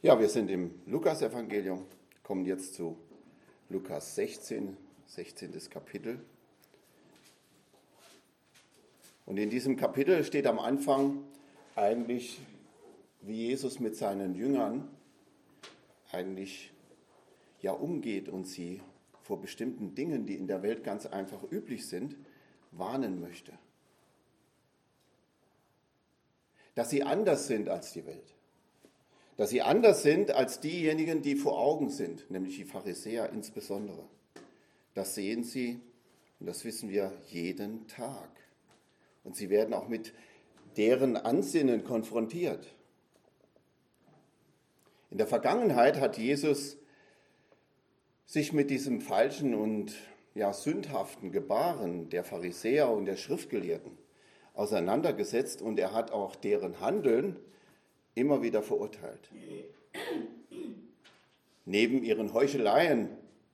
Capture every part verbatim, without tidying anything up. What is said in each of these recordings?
Ja, wir sind im Lukas-Evangelium, kommen jetzt zu Lukas sechzehn, sechzehntes Kapitel. Und in diesem Kapitel steht am Anfang eigentlich, wie Jesus mit seinen Jüngern eigentlich ja umgeht und sie vor bestimmten Dingen, die in der Welt ganz einfach üblich sind, warnen möchte. Dass sie anders sind als die Welt. Dass sie anders sind als diejenigen, die vor Augen sind, nämlich die Pharisäer insbesondere. Das sehen sie, und das wissen wir, jeden Tag. Und sie werden auch mit deren Ansinnen konfrontiert. In der Vergangenheit hat Jesus sich mit diesem falschen und ja, sündhaften Gebaren der Pharisäer und der Schriftgelehrten auseinandergesetzt und er hat auch deren Handeln immer wieder verurteilt. Neben ihren Heucheleien,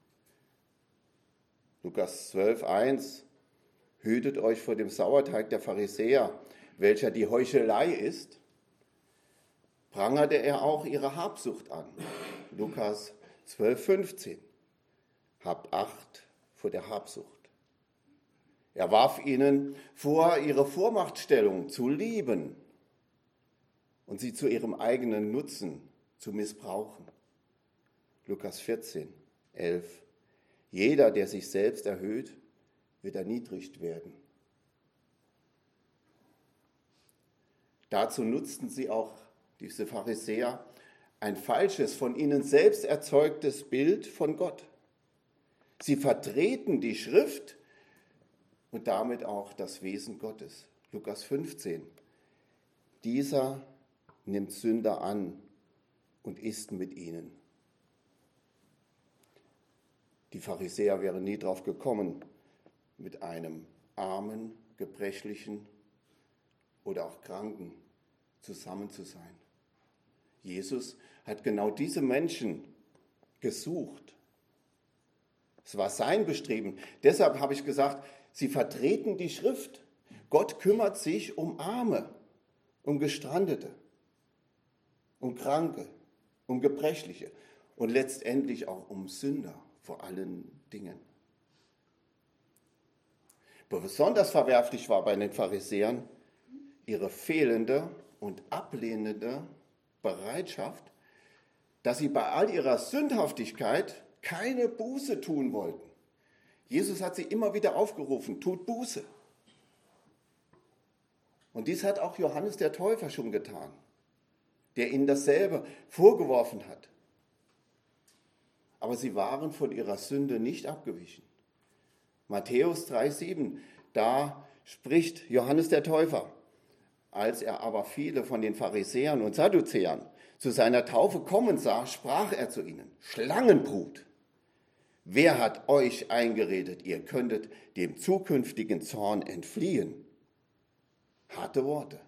Lukas zwölf, eins, hütet euch vor dem Sauerteig der Pharisäer, welcher die Heuchelei ist, prangerte er auch ihre Habsucht an. Lukas zwölf, fünfzehn. Habt Acht vor der Habsucht. Er warf ihnen vor, ihre Vormachtstellung zu lieben und sie zu ihrem eigenen Nutzen zu missbrauchen. Lukas vierzehn, elf. Jeder, der sich selbst erhöht, wird erniedrigt werden. Dazu nutzten sie auch, diese Pharisäer, ein falsches, von ihnen selbst erzeugtes Bild von Gott. Sie vertreten die Schrift und damit auch das Wesen Gottes. Lukas fünfzehn. Dieser nimmt Sünder an und isst mit ihnen. Die Pharisäer wären nie drauf gekommen, mit einem Armen, Gebrechlichen oder auch Kranken zusammen zu sein. Jesus hat genau diese Menschen gesucht. Es war sein Bestreben. Deshalb habe ich gesagt, sie vertreten die Schrift. Gott kümmert sich um Arme, um Gestrandete, um Kranke, um Gebrechliche und letztendlich auch um Sünder vor allen Dingen. Besonders verwerflich war bei den Pharisäern ihre fehlende und ablehnende Bereitschaft, dass sie bei all ihrer Sündhaftigkeit keine Buße tun wollten. Jesus hat sie immer wieder aufgerufen, tut Buße. Und dies hat auch Johannes der Täufer schon getan, der ihnen dasselbe vorgeworfen hat. Aber sie waren von ihrer Sünde nicht abgewichen. Matthäus drei, sieben, da spricht Johannes der Täufer. Als er aber viele von den Pharisäern und Sadduzäern zu seiner Taufe kommen sah, sprach er zu ihnen: Schlangenbrut, wer hat euch eingeredet, ihr könntet dem zukünftigen Zorn entfliehen? Harte Worte.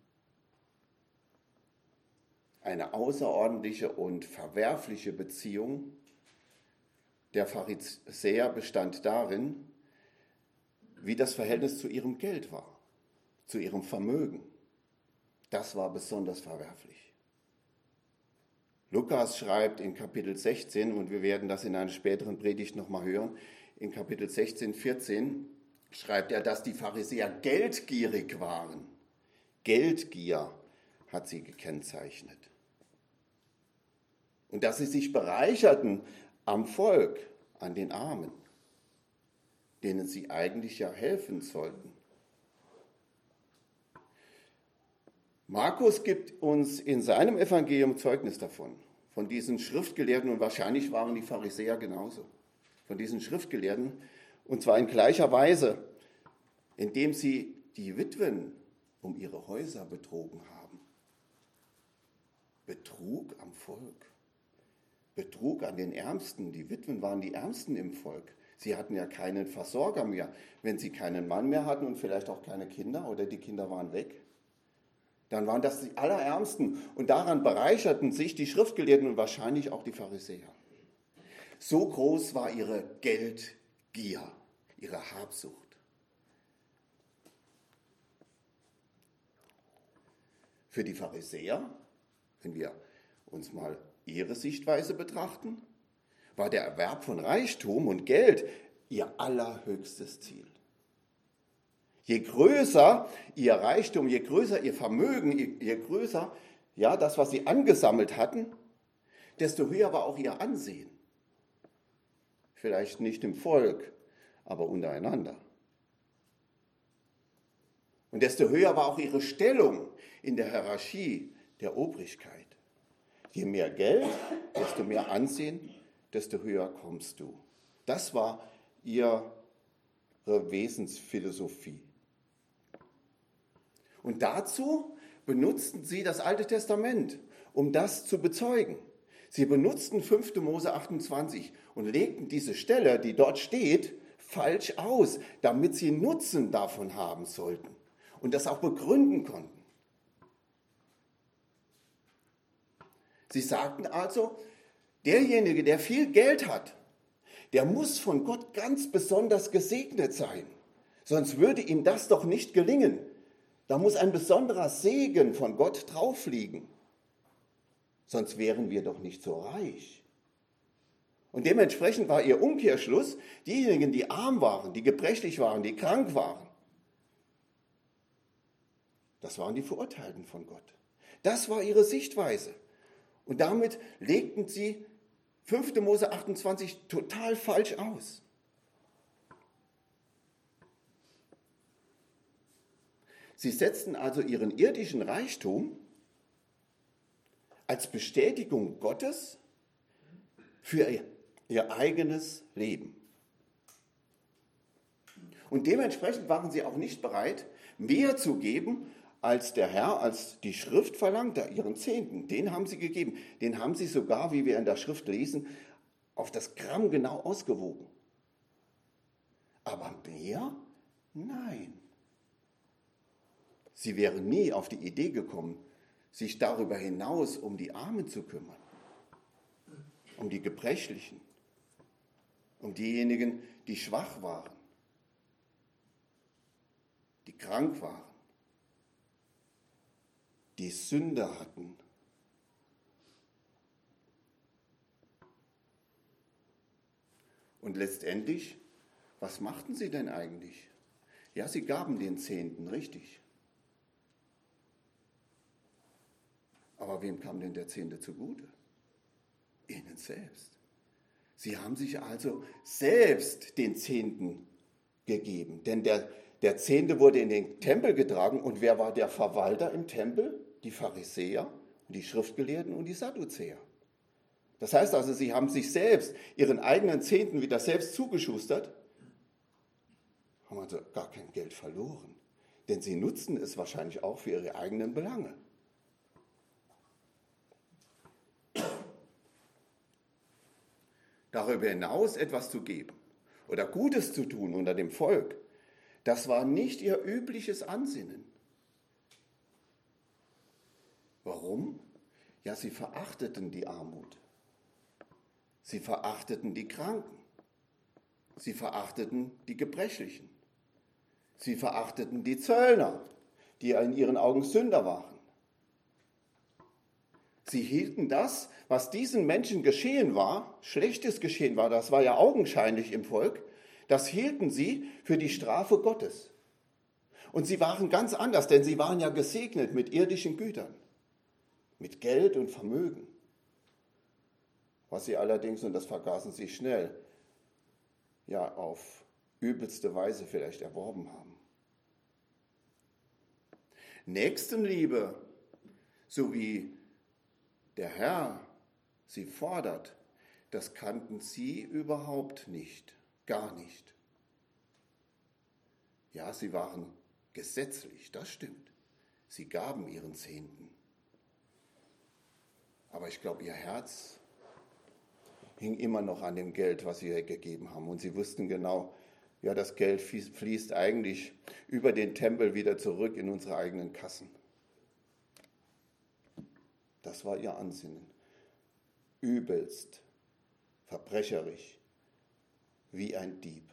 Eine außerordentliche und verwerfliche Beziehung der Pharisäer bestand darin, wie das Verhältnis zu ihrem Geld war, zu ihrem Vermögen. Das war besonders verwerflich. Lukas schreibt in Kapitel sechzehn, und wir werden das in einer späteren Predigt nochmal hören, in Kapitel sechzehn, vierzehn schreibt er, dass die Pharisäer geldgierig waren. Geldgier hat sie gekennzeichnet. Und dass sie sich bereicherten am Volk, an den Armen, denen sie eigentlich ja helfen sollten. Markus gibt uns in seinem Evangelium Zeugnis davon, von diesen Schriftgelehrten, und wahrscheinlich waren die Pharisäer genauso, von diesen Schriftgelehrten, und zwar in gleicher Weise, indem sie die Witwen um ihre Häuser betrogen haben. Betrug am Volk. Betrug an den Ärmsten. Die Witwen waren die Ärmsten im Volk. Sie hatten ja keinen Versorger mehr. Wenn sie keinen Mann mehr hatten und vielleicht auch keine Kinder oder die Kinder waren weg, dann waren das die Allerärmsten. Und daran bereicherten sich die Schriftgelehrten und wahrscheinlich auch die Pharisäer. So groß war ihre Geldgier, ihre Habsucht. Für die Pharisäer, wenn wir uns mal ihre Sichtweise betrachten, war der Erwerb von Reichtum und Geld ihr allerhöchstes Ziel. Je größer ihr Reichtum, je größer ihr Vermögen, je, je größer ja, das, was sie angesammelt hatten, desto höher war auch ihr Ansehen. Vielleicht nicht im Volk, aber untereinander. Und desto höher war auch ihre Stellung in der Hierarchie der Obrigkeit. Je mehr Geld, desto mehr Ansehen, desto höher kommst du. Das war ihre Wesensphilosophie. Und dazu benutzten sie das Alte Testament, um das zu bezeugen. Sie benutzten fünfte Mose achtundzwanzig und legten diese Stelle, die dort steht, falsch aus, damit sie Nutzen davon haben sollten und das auch begründen konnten. Sie sagten also, derjenige, der viel Geld hat, der muss von Gott ganz besonders gesegnet sein. Sonst würde ihm das doch nicht gelingen. Da muss ein besonderer Segen von Gott drauf liegen. Sonst wären wir doch nicht so reich. Und dementsprechend war ihr Umkehrschluss, diejenigen, die arm waren, die gebrechlich waren, die krank waren, das waren die Verurteilten von Gott. Das war ihre Sichtweise. Und damit legten sie fünfte Mose achtundzwanzig total falsch aus. Sie setzten also ihren irdischen Reichtum als Bestätigung Gottes für ihr, ihr eigenes Leben. Und dementsprechend waren sie auch nicht bereit, mehr zu geben, als der Herr, als die Schrift verlangte, ihren Zehnten. Den haben sie gegeben. Den haben sie sogar, wie wir in der Schrift lesen, auf das Gramm genau ausgewogen. Aber mehr? Nein. Sie wären nie auf die Idee gekommen, sich darüber hinaus um die Armen zu kümmern, um die Gebrechlichen, um diejenigen, die schwach waren, die krank waren, die Sünde hatten. Und letztendlich, was machten sie denn eigentlich? Ja, sie gaben den Zehnten, richtig. Aber wem kam denn der Zehnte zugute? Ihnen selbst. Sie haben sich also selbst den Zehnten gegeben. Denn der, der Zehnte wurde in den Tempel getragen. Und wer war der Verwalter im Tempel? Die Pharisäer, die Schriftgelehrten und die Sadduzäer. Das heißt also, sie haben sich selbst, ihren eigenen Zehnten wieder selbst zugeschustert, haben also gar kein Geld verloren. Denn sie nutzten es wahrscheinlich auch für ihre eigenen Belange. Darüber hinaus etwas zu geben oder Gutes zu tun unter dem Volk, das war nicht ihr übliches Ansinnen. Warum? Ja, sie verachteten die Armut. Sie verachteten die Kranken. Sie verachteten die Gebrechlichen. Sie verachteten die Zöllner, die in ihren Augen Sünder waren. Sie hielten das, was diesen Menschen geschehen war, schlechtes geschehen war, das war ja augenscheinlich im Volk, das hielten sie für die Strafe Gottes. Und sie waren ganz anders, denn sie waren ja gesegnet mit irdischen Gütern, mit Geld und Vermögen. Was sie allerdings, und das vergaßen sie schnell, ja auf übelste Weise vielleicht erworben haben. Nächstenliebe, so wie der Herr sie fordert, das kannten sie überhaupt nicht, gar nicht. Ja, sie waren gesetzlich, das stimmt. Sie gaben ihren Zehnten. Aber ich glaube, ihr Herz hing immer noch an dem Geld, was sie gegeben haben. Und sie wussten genau, ja, das Geld fließt eigentlich über den Tempel wieder zurück in unsere eigenen Kassen. Das war ihr Ansinnen. Übelst, verbrecherisch, wie ein Dieb.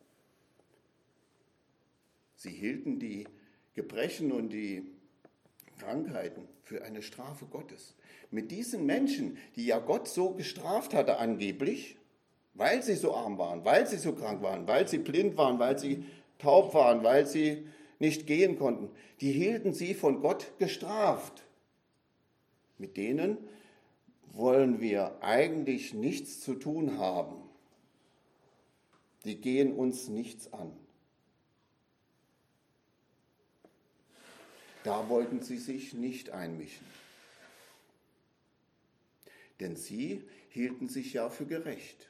Sie hielten die Gebrechen und die Krankheiten für eine Strafe Gottes. Mit diesen Menschen, die ja Gott so gestraft hatte angeblich, weil sie so arm waren, weil sie so krank waren, weil sie blind waren, weil sie taub waren, weil sie nicht gehen konnten, die hielten sie von Gott gestraft. Mit denen wollen wir eigentlich nichts zu tun haben. Die gehen uns nichts an. Da wollten sie sich nicht einmischen. Denn sie hielten sich ja für gerecht.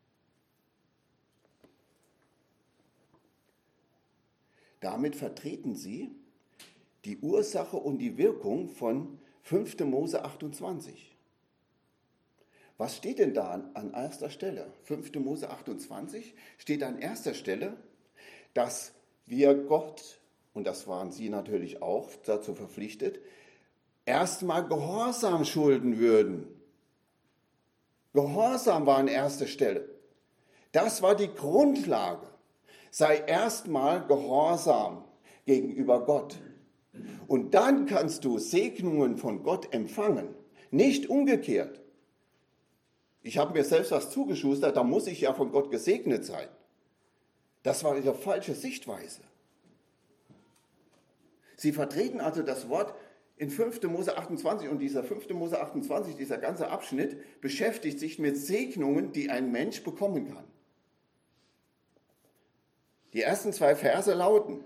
Damit vertreten sie die Ursache und die Wirkung von fünfter Mose achtundzwanzig. Was steht denn da an, an erster Stelle? fünfter Mose achtundzwanzig steht an erster Stelle, dass wir Gott, und das waren sie natürlich auch dazu verpflichtet, erstmal Gehorsam schulden würden. Gehorsam war an erster Stelle. Das war die Grundlage. Sei erstmal gehorsam gegenüber Gott. Und dann kannst du Segnungen von Gott empfangen, nicht umgekehrt. Ich habe mir selbst was zugeschustert, da muss ich ja von Gott gesegnet sein. Das war ihre falsche Sichtweise. Sie vertreten also das Wort in fünfter Mose achtundzwanzig, und dieser fünfter Mose achtundzwanzig, dieser ganze Abschnitt, beschäftigt sich mit Segnungen, die ein Mensch bekommen kann. Die ersten zwei Verse lauten: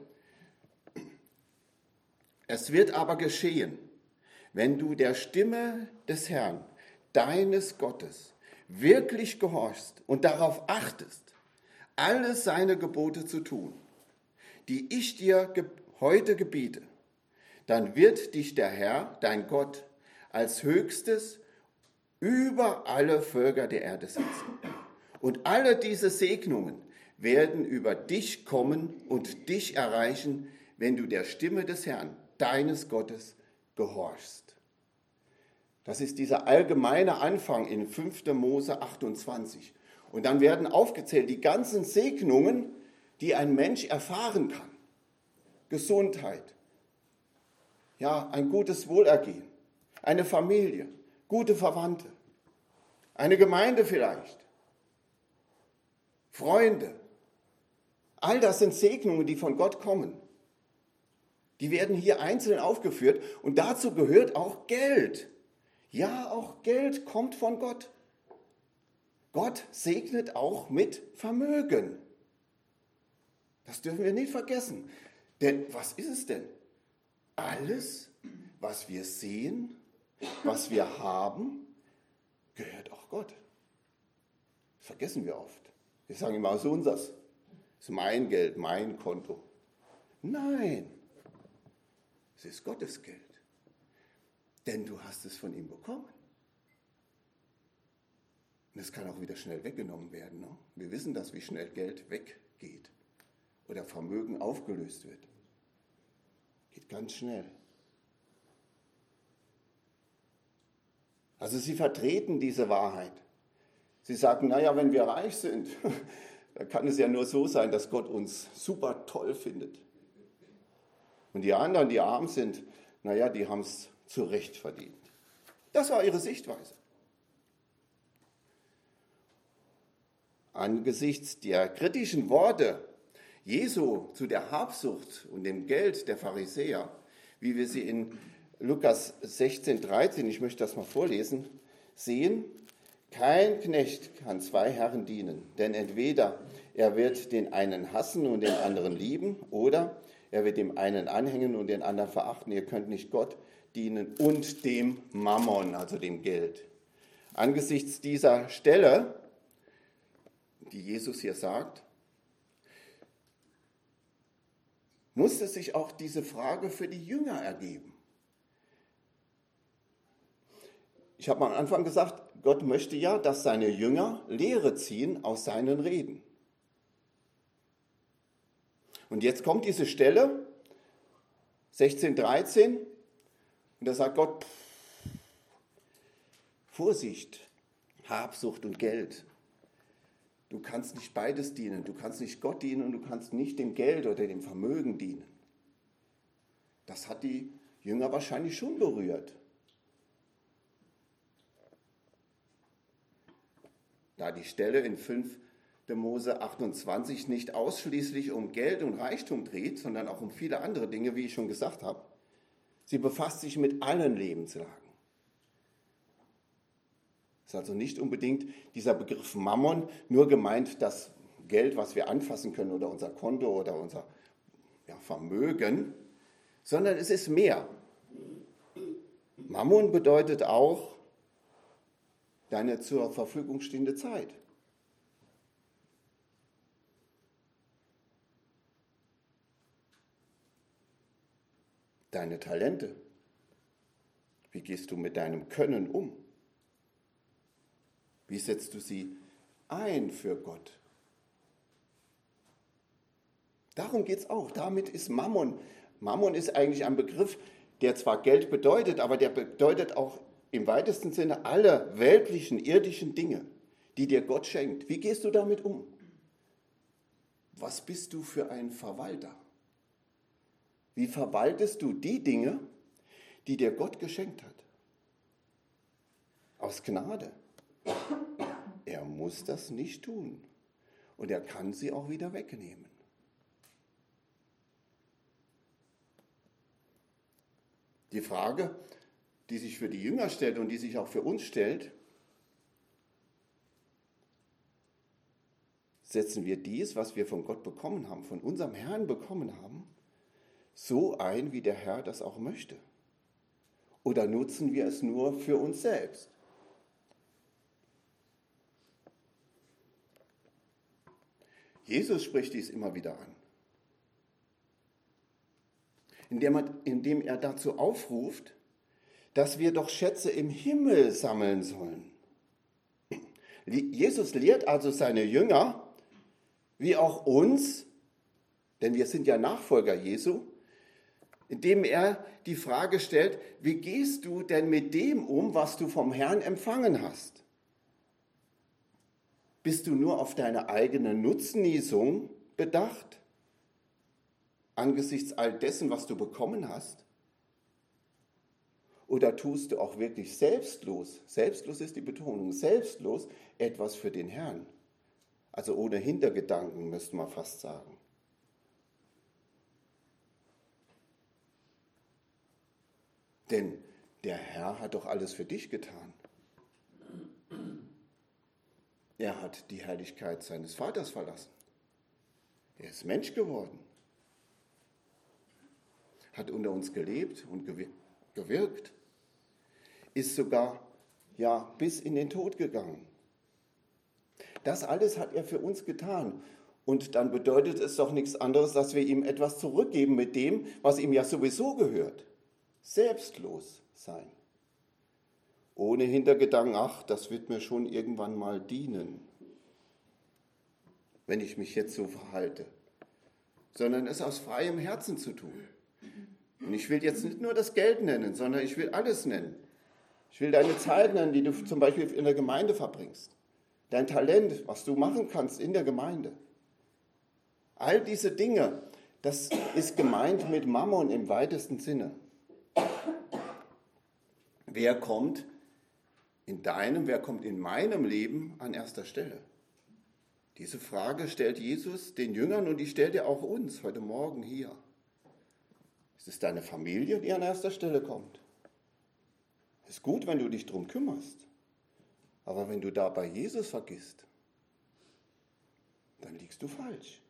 Es wird aber geschehen, wenn du der Stimme des Herrn, deines Gottes, wirklich gehorchst und darauf achtest, alle seine Gebote zu tun, die ich dir heute gebiete, dann wird dich der Herr, dein Gott, als Höchstes über alle Völker der Erde setzen. Und alle diese Segnungen werden über dich kommen und dich erreichen, wenn du der Stimme des Herrn, deines Gottes, gehorchst. Das ist dieser allgemeine Anfang in fünfter Mose achtundzwanzig. Und dann werden aufgezählt die ganzen Segnungen, die ein Mensch erfahren kann. Gesundheit, ja, ein gutes Wohlergehen, eine Familie, gute Verwandte, eine Gemeinde vielleicht, Freunde. All das sind Segnungen, die von Gott kommen. Die werden hier einzeln aufgeführt, und dazu gehört auch Geld. Ja, auch Geld kommt von Gott. Gott segnet auch mit Vermögen. Das dürfen wir nicht vergessen. Denn was ist es denn? Alles, was wir sehen, was wir haben, gehört auch Gott. Das vergessen wir oft. Wir sagen immer, so unseres. Das ist mein Geld, mein Konto. Nein, es ist Gottes Geld. Denn du hast es von ihm bekommen. Und es kann auch wieder schnell weggenommen werden. Ne? Wir wissen das, wie schnell Geld weggeht oder Vermögen aufgelöst wird. Geht ganz schnell. Also sie vertreten diese Wahrheit. Sie sagen, naja, wenn wir reich sind, dann kann es ja nur so sein, dass Gott uns super toll findet. Und die anderen, die arm sind, naja, die haben es zu Recht verdient. Das war ihre Sichtweise. Angesichts der kritischen Worte Jesu zu der Habsucht und dem Geld der Pharisäer, wie wir sie in Lukas sechzehn, dreizehn, ich möchte das mal vorlesen, sehen: Kein Knecht kann zwei Herren dienen, denn entweder er wird den einen hassen und den anderen lieben, oder er wird dem einen anhängen und den anderen verachten. Ihr könnt nicht Gott dienen und dem Mammon, also dem Geld. Angesichts dieser Stelle, die Jesus hier sagt, musste sich auch diese Frage für die Jünger ergeben. Ich habe am Anfang gesagt, Gott möchte ja, dass seine Jünger Lehre ziehen aus seinen Reden. Und jetzt kommt diese Stelle, sechzehn, dreizehn, und da sagt Gott, pff, Vorsicht, Habsucht und Geld. Du kannst nicht beides dienen. Du kannst nicht Gott dienen und du kannst nicht dem Geld oder dem Vermögen dienen. Das hat die Jünger wahrscheinlich schon berührt. Da die Stelle in fünfter Mose achtundzwanzig nicht ausschließlich um Geld und Reichtum dreht, sondern auch um viele andere Dinge, wie ich schon gesagt habe. Sie befasst sich mit allen Lebenslagen. Es ist also nicht unbedingt dieser Begriff Mammon nur gemeint, das Geld, was wir anfassen können oder unser Konto oder unser ja, Vermögen, sondern es ist mehr. Mammon bedeutet auch deine zur Verfügung stehende Zeit. Deine Talente. Wie gehst du mit deinem Können um? Wie setzt du sie ein für Gott? Darum geht es auch. Damit ist Mammon. Mammon ist eigentlich ein Begriff, der zwar Geld bedeutet, aber der bedeutet auch im weitesten Sinne alle weltlichen, irdischen Dinge, die dir Gott schenkt. Wie gehst du damit um? Was bist du für ein Verwalter? Wie verwaltest du die Dinge, die dir Gott geschenkt hat? Aus Gnade. Er muss das nicht tun. Und er kann sie auch wieder wegnehmen. Die Frage, die sich für die Jünger stellt und die sich auch für uns stellt, setzen wir dies, was wir von Gott bekommen haben, von unserem Herrn bekommen haben, so ein, wie der Herr das auch möchte? Oder nutzen wir es nur für uns selbst? Jesus spricht dies immer wieder an, indem er, indem er dazu aufruft, dass wir doch Schätze im Himmel sammeln sollen. Jesus lehrt also seine Jünger, wie auch uns, denn wir sind ja Nachfolger Jesu, indem er die Frage stellt, wie gehst du denn mit dem um, was du vom Herrn empfangen hast? Bist du nur auf deine eigene Nutznießung bedacht, angesichts all dessen, was du bekommen hast? Oder tust du auch wirklich selbstlos, selbstlos ist die Betonung, selbstlos etwas für den Herrn? Also ohne Hintergedanken, müsste man fast sagen. Denn der Herr hat doch alles für dich getan. Er hat die Herrlichkeit seines Vaters verlassen. Er ist Mensch geworden, hat unter uns gelebt und gewirkt, ist sogar ja bis in den Tod gegangen. Das alles hat er für uns getan. Und dann bedeutet es doch nichts anderes, dass wir ihm etwas zurückgeben mit dem, was ihm ja sowieso gehört. Selbstlos sein. Ohne Hintergedanken, ach, das wird mir schon irgendwann mal dienen, wenn ich mich jetzt so verhalte. Sondern es aus freiem Herzen zu tun. Und ich will jetzt nicht nur das Geld nennen, sondern ich will alles nennen. Ich will deine Zeit nennen, die du zum Beispiel in der Gemeinde verbringst. Dein Talent, was du machen kannst in der Gemeinde. All diese Dinge, das ist gemeint mit Mammon im weitesten Sinne. Wer kommt in deinem, wer kommt in meinem Leben an erster Stelle? Diese Frage stellt Jesus den Jüngern und die stellt er auch uns heute Morgen hier. Ist es deine Familie, die an erster Stelle kommt? Es ist gut, wenn du dich darum kümmerst. Aber wenn du dabei Jesus vergisst, dann liegst du falsch.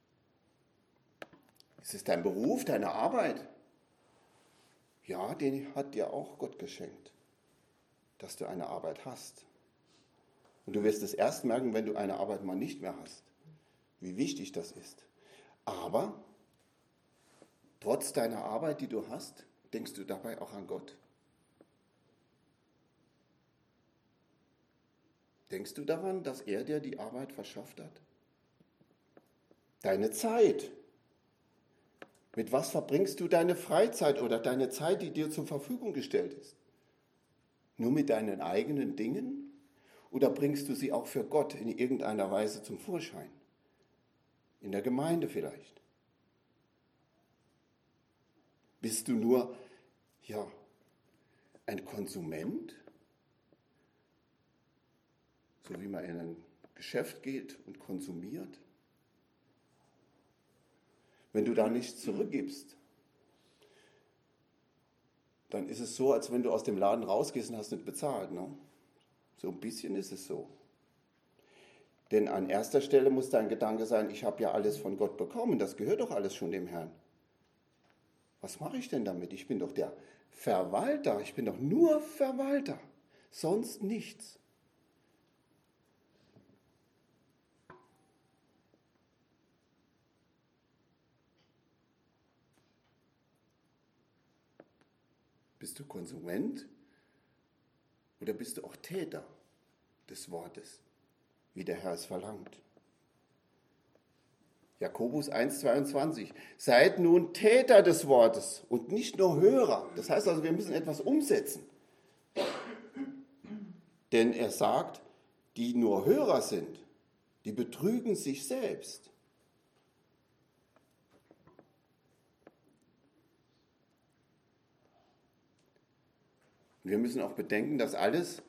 Ist es dein Beruf, deine Arbeit? Ja, den hat dir auch Gott geschenkt, dass du eine Arbeit hast. Und du wirst es erst merken, wenn du eine Arbeit mal nicht mehr hast, wie wichtig das ist. Aber trotz deiner Arbeit, die du hast, denkst du dabei auch an Gott? Denkst du daran, dass er dir die Arbeit verschafft hat? Deine Zeit. Mit was verbringst du deine Freizeit oder deine Zeit, die dir zur Verfügung gestellt ist? Nur mit deinen eigenen Dingen? Oder bringst du sie auch für Gott in irgendeiner Weise zum Vorschein? In der Gemeinde vielleicht? Bist du nur ja, ein Konsument, so wie man in ein Geschäft geht und konsumiert. Wenn du da nichts zurückgibst, dann ist es so, als wenn du aus dem Laden rausgehst und hast nicht bezahlt. Ne? So ein bisschen ist es so. Denn an erster Stelle muss dein Gedanke sein, ich habe ja alles von Gott bekommen, das gehört doch alles schon dem Herrn. Was mache ich denn damit? Ich bin doch der Verwalter, ich bin doch nur Verwalter, sonst nichts. Bist du Konsument oder bist du auch Täter des Wortes, wie der Herr es verlangt? Jakobus eins zweiundzwanzig. Seid nun Täter des Wortes und nicht nur Hörer. Das heißt also, wir müssen etwas umsetzen. Denn er sagt, die nur Hörer sind, die betrügen sich selbst. Und wir müssen auch bedenken, dass alles,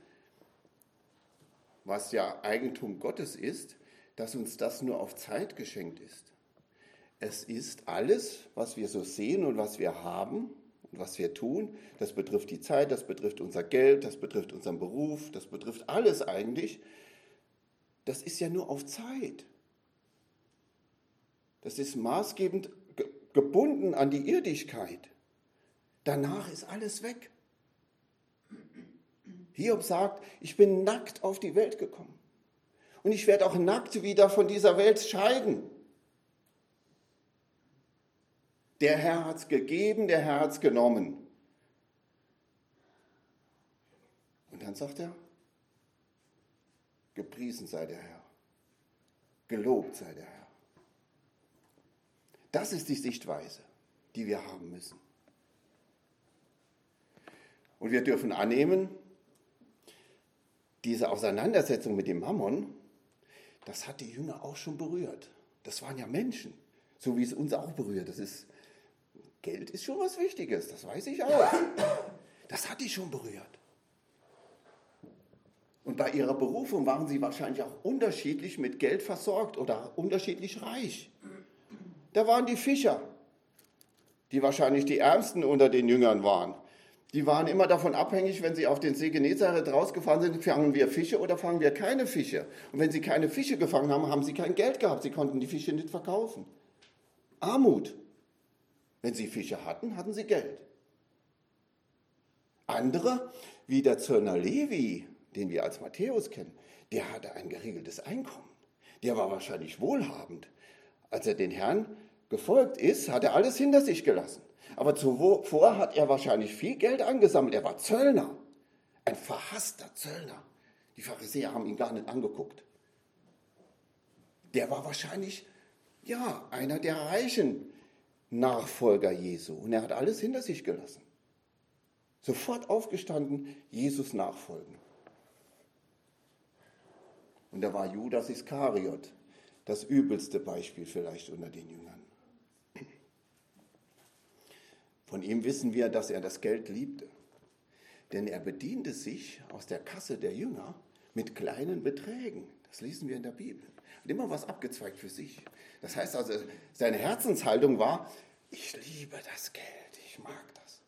was ja Eigentum Gottes ist, dass uns das nur auf Zeit geschenkt ist. Es ist alles, was wir so sehen und was wir haben und was wir tun, das betrifft die Zeit, das betrifft unser Geld, das betrifft unseren Beruf, das betrifft alles eigentlich. Das ist ja nur auf Zeit. Das ist maßgebend ge- gebunden an die Irdigkeit. Danach ist alles weg. Hiob sagt, ich bin nackt auf die Welt gekommen. Und ich werde auch nackt wieder von dieser Welt scheiden. Der Herr hat es gegeben, der Herr hat es genommen. Und dann sagt er, gepriesen sei der Herr, gelobt sei der Herr. Das ist die Sichtweise, die wir haben müssen. Und wir dürfen annehmen, diese Auseinandersetzung mit dem Mammon, das hat die Jünger auch schon berührt. Das waren ja Menschen, so wie es uns auch berührt. Das ist, Geld ist schon was Wichtiges, das weiß ich auch. Das hat die schon berührt. Und bei ihrer Berufung waren sie wahrscheinlich auch unterschiedlich mit Geld versorgt oder unterschiedlich reich. Da waren die Fischer, die wahrscheinlich die Ärmsten unter den Jüngern waren. Die waren immer davon abhängig, wenn sie auf den See Genezareth rausgefahren sind, fangen wir Fische oder fangen wir keine Fische. Und wenn sie keine Fische gefangen haben, haben sie kein Geld gehabt. Sie konnten die Fische nicht verkaufen. Armut. Wenn sie Fische hatten, hatten sie Geld. Andere, wie der Zöllner Levi, den wir als Matthäus kennen, der hatte ein geregeltes Einkommen. Der war wahrscheinlich wohlhabend. Als er den Herrn gefolgt ist, hat er alles hinter sich gelassen. Aber zuvor hat er wahrscheinlich viel Geld angesammelt. Er war Zöllner, ein verhasster Zöllner. Die Pharisäer haben ihn gar nicht angeguckt. Der war wahrscheinlich, ja, einer der reichen Nachfolger Jesu. Und er hat alles hinter sich gelassen. Sofort aufgestanden, Jesus nachfolgen. Und da war Judas Iskariot, das übelste Beispiel vielleicht unter den Jüngern. Von ihm wissen wir, dass er das Geld liebte. Denn er bediente sich aus der Kasse der Jünger mit kleinen Beträgen. Das lesen wir in der Bibel. Und immer was abgezweigt für sich. Das heißt also, seine Herzenshaltung war, ich liebe das Geld, ich mag das.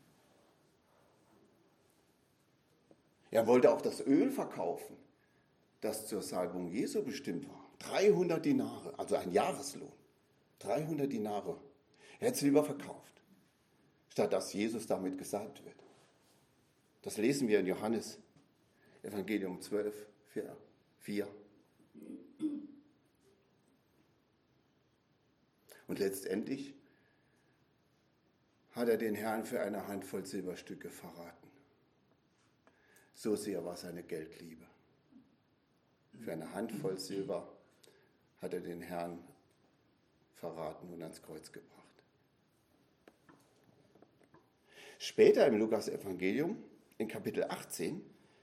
Er wollte auch das Öl verkaufen, das zur Salbung Jesu bestimmt war. dreihundert Dinare, also ein Jahreslohn. dreihundert Dinare. Er hätte es lieber verkauft, statt dass Jesus damit gesalbt wird. Das lesen wir in Johannes, Evangelium zwölf, vier. Und letztendlich hat er den Herrn für eine Handvoll Silberstücke verraten. So sehr war seine Geldliebe. Für eine Handvoll Silber hat er den Herrn verraten und ans Kreuz gebracht. Später im Lukas-Evangelium, in Kapitel achtzehn,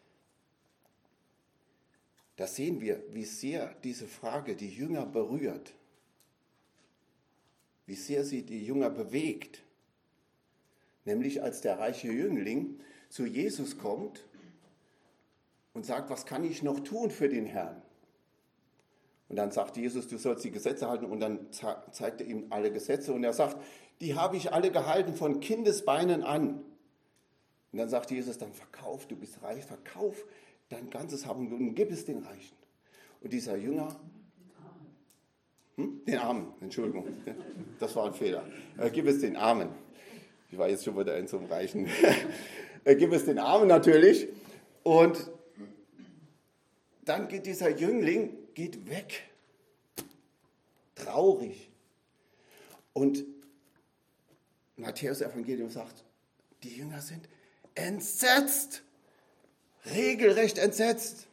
da sehen wir, wie sehr diese Frage die Jünger berührt, wie sehr sie die Jünger bewegt. Nämlich als der reiche Jüngling zu Jesus kommt und sagt, was kann ich noch tun für den Herrn? Und dann sagt Jesus, du sollst die Gesetze halten, und dann zeigt er ihm alle Gesetze und er sagt, die habe ich alle gehalten von Kindesbeinen an. Und dann sagt Jesus, dann verkauf, du bist reich, verkauf dein ganzes Hab und Gut und gib es den Reichen. Und dieser Jünger, hm? den Armen, Entschuldigung, das war ein Fehler, äh, gib es den Armen. Ich war jetzt schon wieder in so einem Reichen. äh, gib es den Armen natürlich. Und dann geht dieser Jüngling, geht weg, traurig. Und Matthäus Evangelium sagt, die Jünger sind entsetzt, regelrecht entsetzt.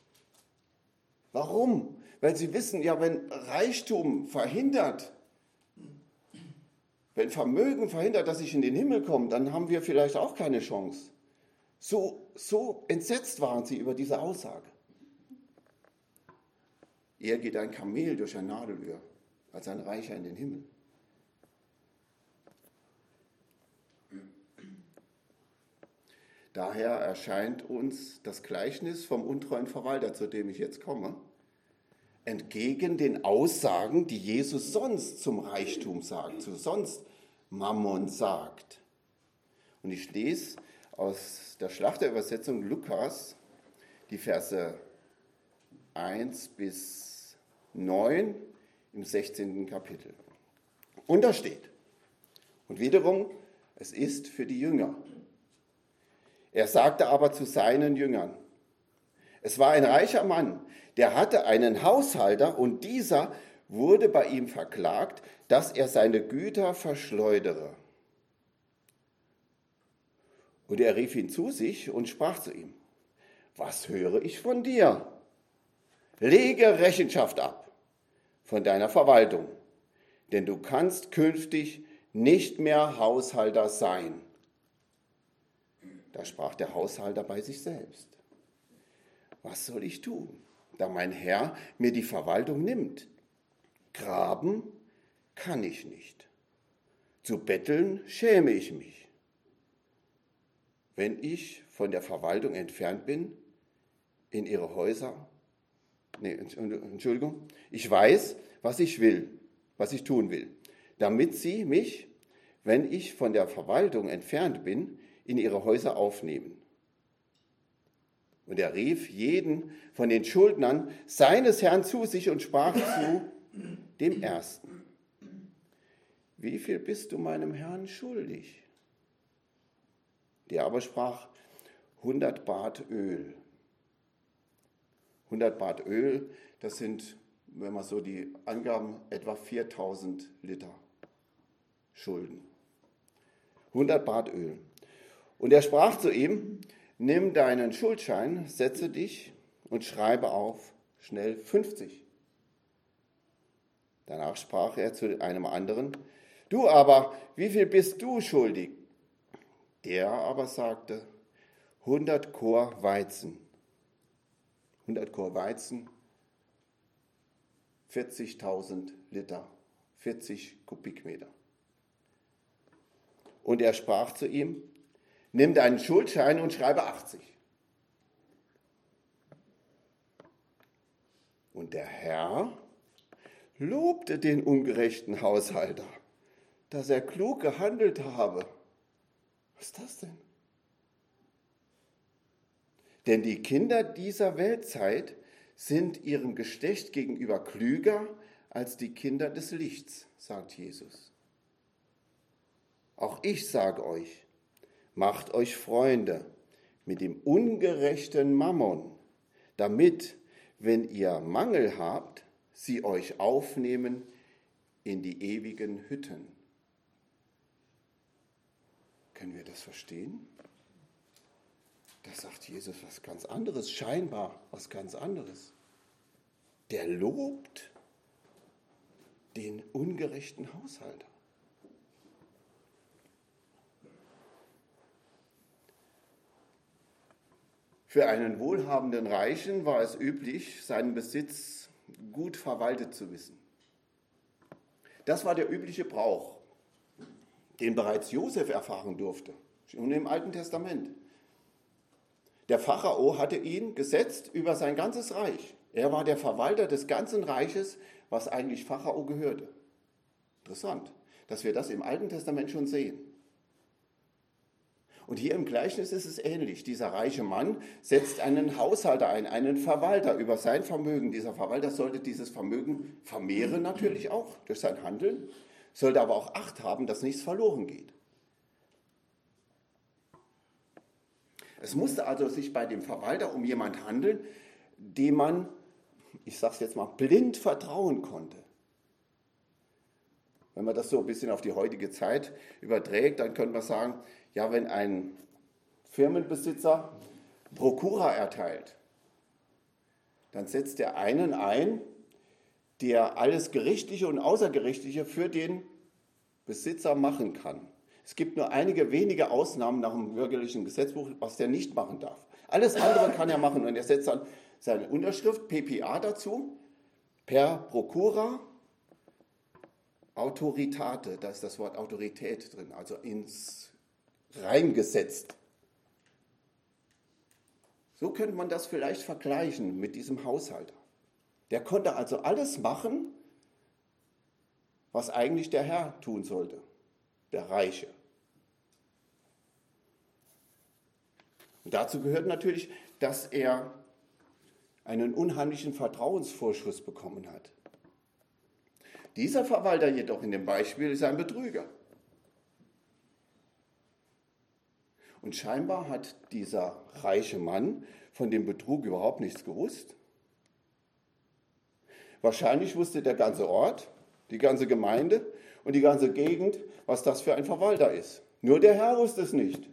Warum? Weil sie wissen, ja, wenn Reichtum verhindert, wenn Vermögen verhindert, dass ich in den Himmel komme, dann haben wir vielleicht auch keine Chance. So, so entsetzt waren sie über diese Aussage. Eher geht ein Kamel durch ein Nadelöhr, als ein Reicher in den Himmel. Daher erscheint uns das Gleichnis vom untreuen Verwalter, zu dem ich jetzt komme, entgegen den Aussagen, die Jesus sonst zum Reichtum sagt, zu sonst Mammon sagt. Und ich lese aus der Schlachterübersetzung Lukas die Verse eins bis neun im sechzehnten Kapitel. Und da steht, und wiederum, es ist für die Jünger. Er sagte aber zu seinen Jüngern, es war ein reicher Mann, der hatte einen Haushalter und dieser wurde bei ihm verklagt, dass er seine Güter verschleudere. Und er rief ihn zu sich und sprach zu ihm, was höre ich von dir? Lege Rechenschaft ab von deiner Verwaltung, denn du kannst künftig nicht mehr Haushalter sein. Da sprach der Haushalter bei sich selbst, was soll ich tun, da mein Herr mir die Verwaltung nimmt? Graben kann ich nicht, zu betteln schäme ich mich. Wenn ich von der Verwaltung entfernt bin, in ihre Häuser, nee, Entschuldigung, ich weiß, was ich will, was ich tun will, damit sie mich, wenn ich von der Verwaltung entfernt bin, in ihre Häuser aufnehmen. Und er rief jeden von den Schuldnern seines Herrn zu sich und sprach zu dem Ersten, wie viel bist du meinem Herrn schuldig? Der aber sprach, hundert Bart Öl. hundert Bart Öl, das sind, wenn man so die Angaben, etwa viertausend Liter Schulden. hundert Bart Öl. Und er sprach zu ihm, nimm deinen Schuldschein, setze dich und schreibe auf, schnell fünfzig. Danach sprach er zu einem anderen, du aber, wie viel bist du schuldig? Der aber sagte, hundert Kor Weizen. hundert Kor Weizen, vierzigtausend Liter, vierzig Kubikmeter. Und er sprach zu ihm, nimm deinen Schuldschein und schreibe achtzig. Und der Herr lobte den ungerechten Haushalter, dass er klug gehandelt habe. Was ist das denn? Denn die Kinder dieser Weltzeit sind ihrem Geschlecht gegenüber klüger als die Kinder des Lichts, sagt Jesus. Auch ich sage euch, macht euch Freunde mit dem ungerechten Mammon, damit, wenn ihr Mangel habt, sie euch aufnehmen in die ewigen Hütten. Können wir das verstehen? Da sagt Jesus was ganz anderes, scheinbar was ganz anderes. Der lobt den ungerechten Haushalter. Für einen wohlhabenden Reichen war es üblich, seinen Besitz gut verwaltet zu wissen. Das war der übliche Brauch. den bereits Josef erfahren durfte, schon im Alten Testament. Der Pharao hatte ihn gesetzt über sein ganzes Reich. Er war der Verwalter des ganzen Reiches, was eigentlich Pharao gehörte. Interessant, dass wir das im Alten Testament schon sehen. Und hier im Gleichnis ist es ähnlich. Dieser reiche Mann setzt einen Haushalter ein, einen Verwalter über sein Vermögen. Dieser Verwalter sollte dieses Vermögen vermehren natürlich auch durch sein Handeln, sollte aber auch Acht haben, dass nichts verloren geht. Es musste also sich bei dem Verwalter um jemanden handeln, dem man, ich sage es jetzt mal, blind vertrauen konnte. Wenn man das so ein bisschen auf die heutige Zeit überträgt, dann könnte man sagen, ja, wenn ein Firmenbesitzer Prokura erteilt, dann setzt er einen ein, der alles Gerichtliche und Außergerichtliche für den Besitzer machen kann. Es gibt nur einige wenige Ausnahmen nach dem bürgerlichen Gesetzbuch, was der nicht machen darf. Alles andere kann er machen und er setzt dann seine Unterschrift, P P A dazu, per Prokura, Autoritate, da ist das Wort Autorität drin, also ins reingesetzt. So könnte man das vielleicht vergleichen mit diesem Haushalter. Der konnte also alles machen, was eigentlich der Herr tun sollte, der Reiche. Und dazu gehört natürlich, dass er einen unheimlichen Vertrauensvorschuss bekommen hat. Dieser Verwalter jedoch in dem Beispiel ist ein Betrüger. Und scheinbar hat dieser reiche Mann von dem Betrug überhaupt nichts gewusst. Wahrscheinlich wusste der ganze Ort, die ganze Gemeinde und die ganze Gegend, was das für ein Verwalter ist. Nur der Herr wusste es nicht.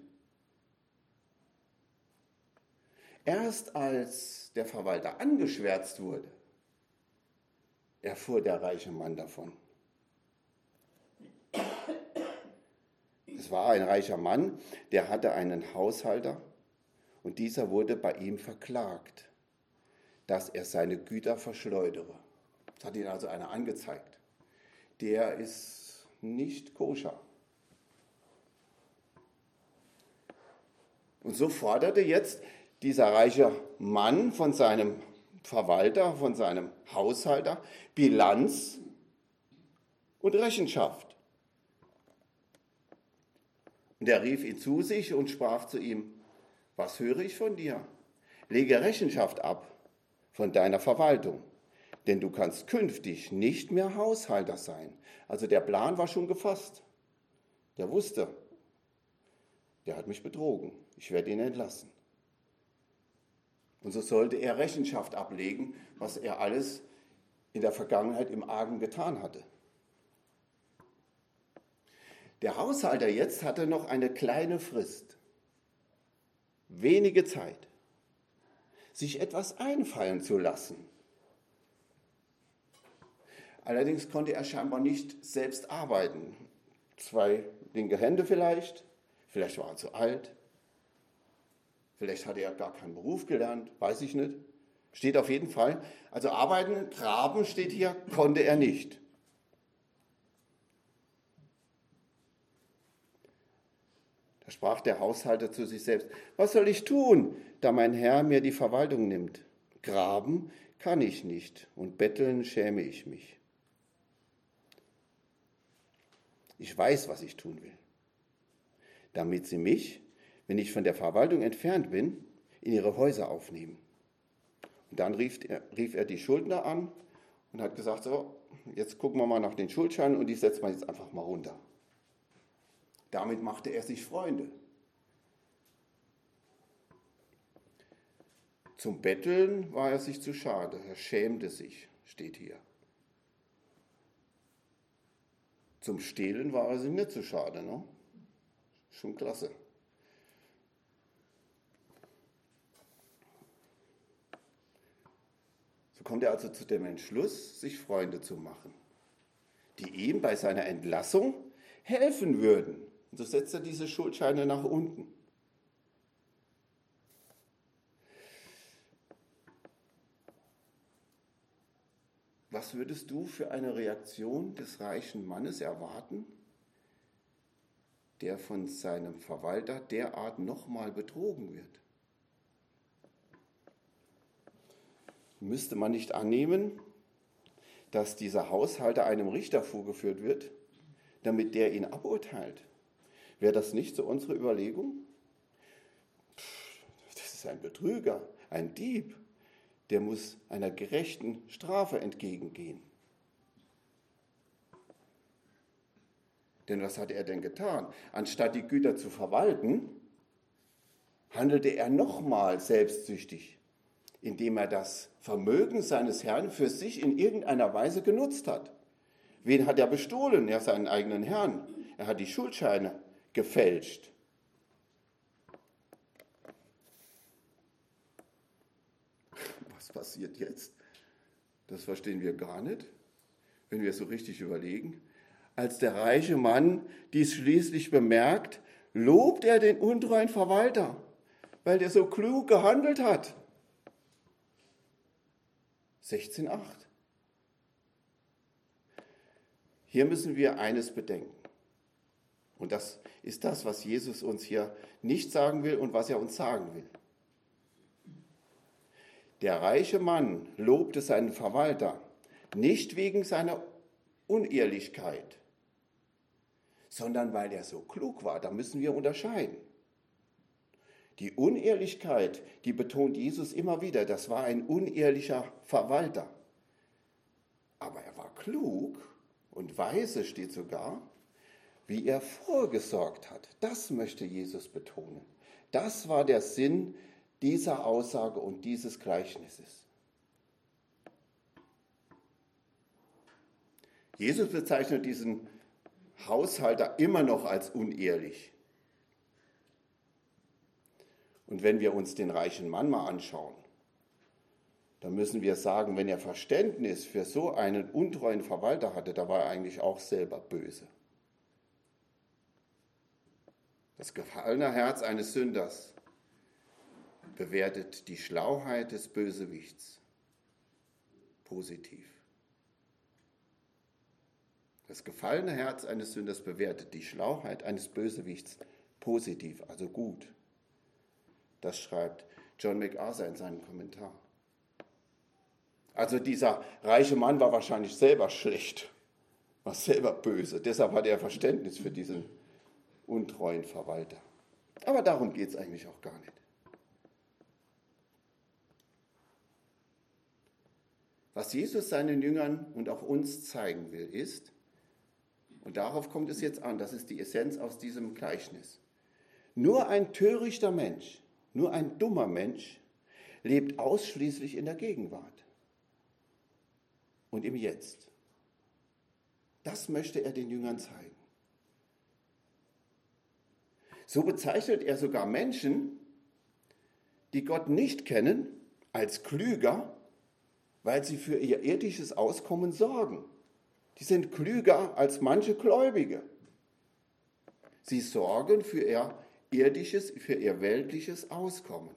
Erst als der Verwalter angeschwärzt wurde, erfuhr der reiche Mann davon. Es war ein reicher Mann, der hatte einen Haushalter und dieser wurde bei ihm verklagt, dass er seine Güter verschleudere. Das hat ihn also einer angezeigt. Der ist nicht koscher. Und so forderte jetzt dieser reiche Mann von seinem Verwalter, von seinem Haushalter Bilanz und Rechenschaft. Und er rief ihn zu sich und sprach zu ihm: Was höre ich von dir? Lege Rechenschaft ab von deiner Verwaltung, denn du kannst künftig nicht mehr Haushalter sein. Also der Plan war schon gefasst. Der wusste, der hat mich betrogen, ich werde ihn entlassen. Und so sollte er Rechenschaft ablegen, was er alles in der Vergangenheit im Argen getan hatte. Der Haushalter jetzt hatte noch eine kleine Frist, wenige Zeit, sich etwas einfallen zu lassen. Allerdings konnte er scheinbar nicht selbst arbeiten. Zwei linke Hände vielleicht, vielleicht war er zu alt, vielleicht hatte er gar keinen Beruf gelernt, weiß ich nicht. Steht auf jeden Fall. Also arbeiten, graben steht hier, konnte er nicht. Da sprach der Haushalter zu sich selbst: Was soll ich tun, da mein Herr mir die Verwaltung nimmt? Graben kann ich nicht und betteln schäme ich mich. Ich weiß, was ich tun will, damit sie mich, wenn ich von der Verwaltung entfernt bin, in ihre Häuser aufnehmen. Und dann rief er, rief er die Schuldner an und hat gesagt: So, jetzt gucken wir mal nach den Schuldscheinen und die setzen wir jetzt einfach mal runter. Damit machte er sich Freunde. Zum Betteln war er sich zu schade, er schämte sich, steht hier. Zum Stehlen war er sich nicht zu schade, ne? Schon klasse. So kommt er also zu dem Entschluss, sich Freunde zu machen, die ihm bei seiner Entlassung helfen würden. Und so setzt er diese Schuldscheine nach unten. Was würdest du für eine Reaktion des reichen Mannes erwarten, der von seinem Verwalter derart nochmal betrogen wird? Müsste man nicht annehmen, dass dieser Haushalter einem Richter vorgeführt wird, damit der ihn aburteilt? Wäre das nicht so unsere Überlegung? Das ist ein Betrüger, ein Dieb, der muss einer gerechten Strafe entgegengehen. Denn was hat er denn getan? Anstatt die Güter zu verwalten, handelte er nochmal selbstsüchtig, indem er das Vermögen seines Herrn für sich in irgendeiner Weise genutzt hat. Wen hat er bestohlen? Ja, seinen eigenen Herrn. Er hat die Schuldscheine gefälscht. Was passiert jetzt? Das verstehen wir gar nicht, wenn wir es so richtig überlegen. Als der reiche Mann dies schließlich bemerkt, lobt er den untreuen Verwalter, weil der so klug gehandelt hat. sechzehn acht. Hier müssen wir eines bedenken. Und das ist das, was Jesus uns hier nicht sagen will und was er uns sagen will. Der reiche Mann lobte seinen Verwalter nicht wegen seiner Unehrlichkeit, sondern weil er so klug war. Da müssen wir unterscheiden. Die Unehrlichkeit, die betont Jesus immer wieder, das war ein unehrlicher Verwalter. Aber er war klug und weise, steht sogar, wie er vorgesorgt hat. Das möchte Jesus betonen. Das war der Sinn dieser Aussage und dieses Gleichnisses. Jesus bezeichnet diesen Haushalter immer noch als unehrlich. Und wenn wir uns den reichen Mann mal anschauen, dann müssen wir sagen, wenn er Verständnis für so einen untreuen Verwalter hatte, da war er eigentlich auch selber böse. Das gefallene Herz eines Sünders bewertet die Schlauheit des Bösewichts positiv. Das gefallene Herz eines Sünders bewertet die Schlauheit eines Bösewichts positiv, also gut. Das schreibt John MacArthur in seinem Kommentar. Also dieser reiche Mann war wahrscheinlich selber schlecht, war selber böse. Deshalb hatte er Verständnis für diesen untreuen Verwalter. Aber darum geht es eigentlich auch gar nicht. Was Jesus seinen Jüngern und auch uns zeigen will, ist, und darauf kommt es jetzt an, das ist die Essenz aus diesem Gleichnis. Nur ein törichter Mensch, nur ein dummer Mensch lebt ausschließlich in der Gegenwart und im Jetzt. Das möchte er den Jüngern zeigen. So bezeichnet er sogar Menschen, die Gott nicht kennen, als klüger, weil sie für ihr irdisches Auskommen sorgen. Die sind klüger als manche Gläubige. Sie sorgen für ihr irdisches, für ihr weltliches Auskommen.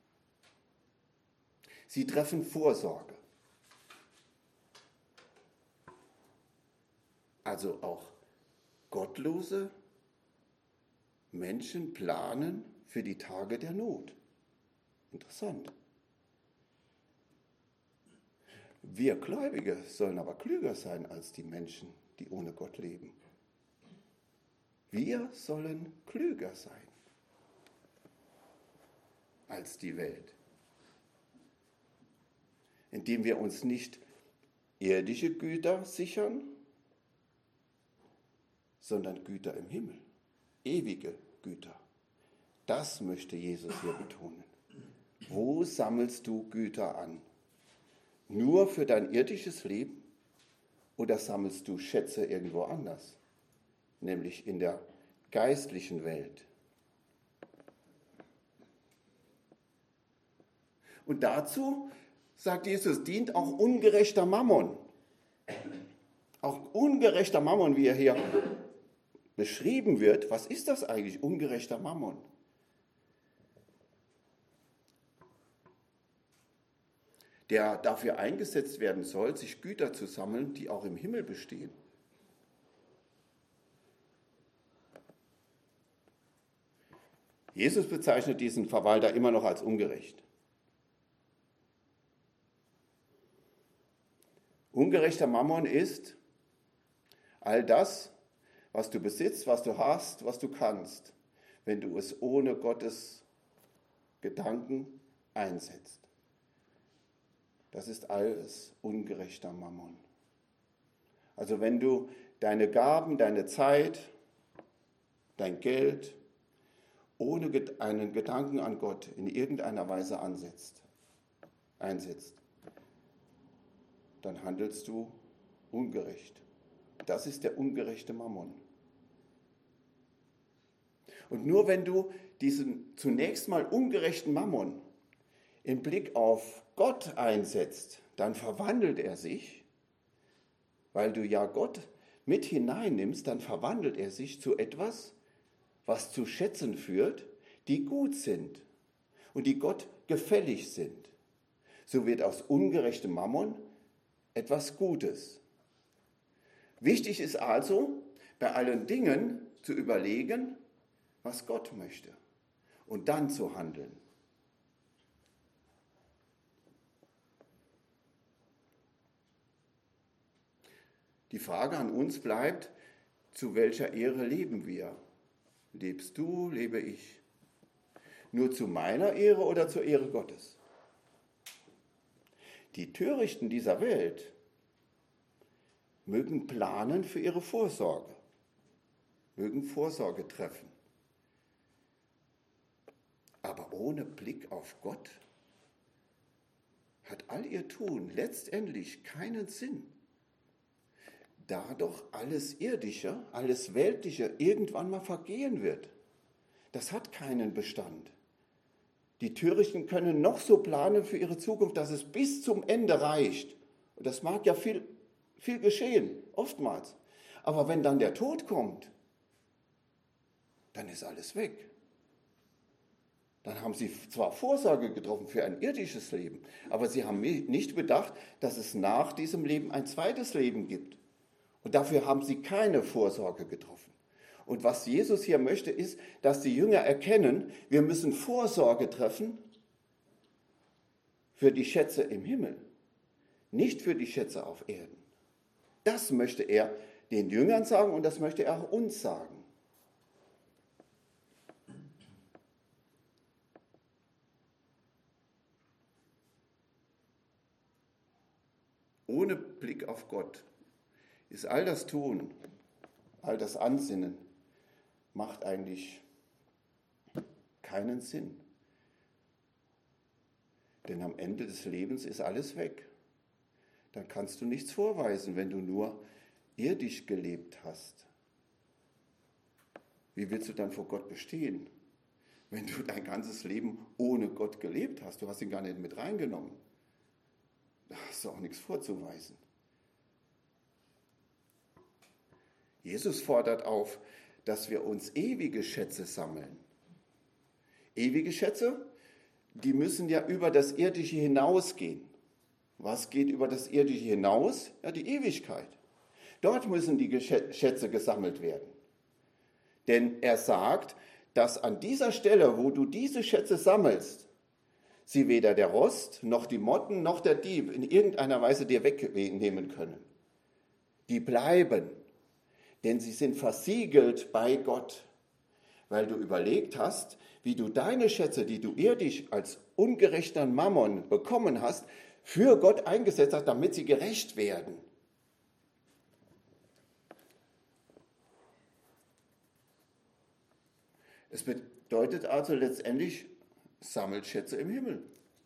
Sie treffen Vorsorge. Also auch gottlose Menschen planen für die Tage der Not. Interessant. Wir Gläubige sollen aber klüger sein als die Menschen, die ohne Gott leben. Wir sollen klüger sein als die Welt, indem wir uns nicht irdische Güter sichern, sondern Güter im Himmel, ewige Güter. Das möchte Jesus hier betonen. Wo sammelst du Güter an? Nur für dein irdisches Leben oder sammelst du Schätze irgendwo anders, nämlich in der geistlichen Welt? Und dazu, sagt Jesus, dient auch ungerechter Mammon. Auch ungerechter Mammon, wie er hier beschrieben wird. Was ist das eigentlich, ungerechter Mammon? Der dafür eingesetzt werden soll, sich Güter zu sammeln, die auch im Himmel bestehen. Jesus bezeichnet diesen Verwalter immer noch als ungerecht. Ungerechter Mammon ist all das, was du besitzt, was du hast, was du kannst, wenn du es ohne Gottes Gedanken einsetzt. Das ist alles ungerechter Mammon. Also wenn du deine Gaben, deine Zeit, dein Geld ohne einen Gedanken an Gott in irgendeiner Weise ansetzt, einsetzt, dann handelst du ungerecht. Das ist der ungerechte Mammon. Und nur wenn du diesen zunächst mal ungerechten Mammon im Blick auf Gott einsetzt, dann verwandelt er sich, weil du ja Gott mit hineinnimmst, dann verwandelt er sich zu etwas, was zu Schätzen führt, die gut sind und die Gott gefällig sind. So wird aus ungerechtem Mammon etwas Gutes. Wichtig ist also, bei allen Dingen zu überlegen, was Gott möchte und dann zu handeln. Die Frage an uns bleibt, zu welcher Ehre leben wir? Lebst du, lebe ich? Nur zu meiner Ehre oder zur Ehre Gottes? Die Törichten dieser Welt mögen planen für ihre Vorsorge, mögen Vorsorge treffen. Aber ohne Blick auf Gott hat all ihr Tun letztendlich keinen Sinn. Da doch alles Irdische, alles Weltliche irgendwann mal vergehen wird. Das hat keinen Bestand. Die Törichten können noch so planen für ihre Zukunft, dass es bis zum Ende reicht. Und das mag ja viel, viel geschehen, oftmals. Aber wenn dann der Tod kommt, dann ist alles weg. Dann haben sie zwar Vorsorge getroffen für ein irdisches Leben, aber sie haben nicht bedacht, dass es nach diesem Leben ein zweites Leben gibt. Und dafür haben sie keine Vorsorge getroffen. Und was Jesus hier möchte, ist, dass die Jünger erkennen, wir müssen Vorsorge treffen für die Schätze im Himmel, nicht für die Schätze auf Erden. Das möchte er den Jüngern sagen und das möchte er auch uns sagen. Ohne Blick auf Gott ist all das Tun, all das Ansinnen, macht eigentlich keinen Sinn. Denn am Ende des Lebens ist alles weg. Dann kannst du nichts vorweisen, wenn du nur irdisch gelebt hast. Wie willst du dann vor Gott bestehen, wenn du dein ganzes Leben ohne Gott gelebt hast? Du hast ihn gar nicht mit reingenommen. Da hast du auch nichts vorzuweisen. Jesus fordert auf, dass wir uns ewige Schätze sammeln. Ewige Schätze, die müssen ja über das Irdische hinausgehen. Was geht über das Irdische hinaus? Ja, die Ewigkeit. Dort müssen die Schätze gesammelt werden. Denn er sagt, dass an dieser Stelle, wo du diese Schätze sammelst, sie weder der Rost, noch die Motten, noch der Dieb in irgendeiner Weise dir wegnehmen können. Die bleiben. Denn sie sind versiegelt bei Gott, weil du überlegt hast, wie du deine Schätze, die du irdisch als ungerechter Mammon bekommen hast, für Gott eingesetzt hast, damit sie gerecht werden. Es bedeutet also letztendlich, sammelt Schätze im Himmel.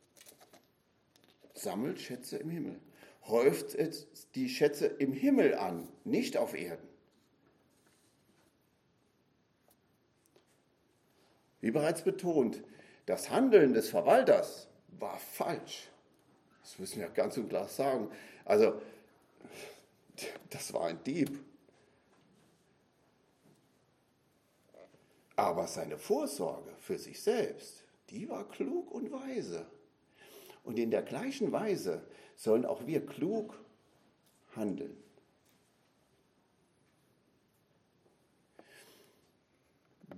Sammelt Schätze im Himmel. Häuft die Schätze im Himmel an, nicht auf Erden. Wie bereits betont, das Handeln des Verwalters war falsch. Das müssen wir ganz und klar sagen. Also, das war ein Dieb. Aber seine Vorsorge für sich selbst, die war klug und weise. Und in der gleichen Weise sollen auch wir klug handeln.